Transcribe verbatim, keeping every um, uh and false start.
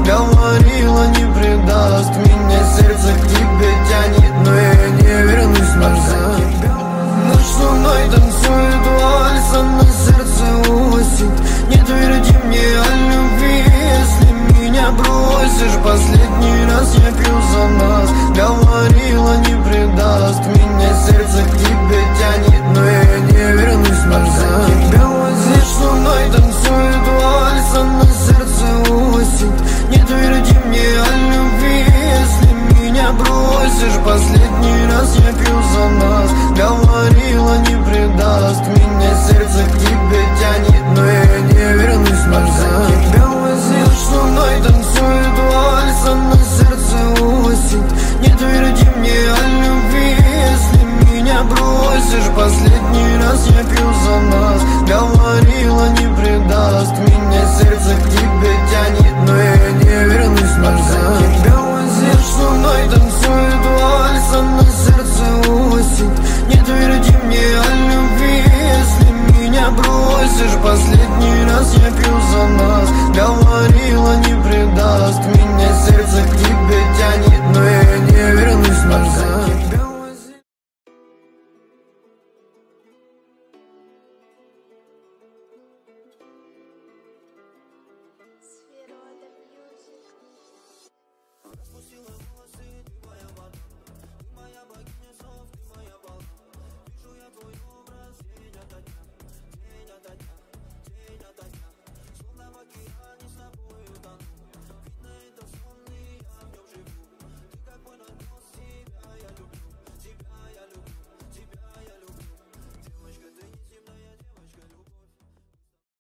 Говорила, не предаст, меня сердце к тебе тянет, но я не вернусь назад. Ночь с луной танцует вальс, а на сердце осень. Не тверди мне о любви, если меня бросишь. Последний раз я пью за нас. Говорила, не предаст, меня сердце к тебе тянет, но я не вернусь назад. Тебя возле с луной танцует вальс, а на сердце осень. Не тверди мне о любви, если меня бросишь. Последний раз я пью за нас. Говорила, не предаст, меня сердце к тебе тянет, но я не вернусь назад. Тебя возил, что мной танцует вальс, а на сердце осень. Не тверди мне о любви, если меня бросишь. Последний раз я пью за нас. Говорила, не предаст, меня сердце к тебе тянет, но я не вернусь назад. Тебя возил, что мной танцует вальс, а на сердце осень. Не тверди мне о любви, если меня бросишь. Последний раз я пью за нас. Говорила, не предаст, меня сердце к тебе тянет, но я не вернусь назад. Распустила волосы, ты моя вода, ты моя богиня.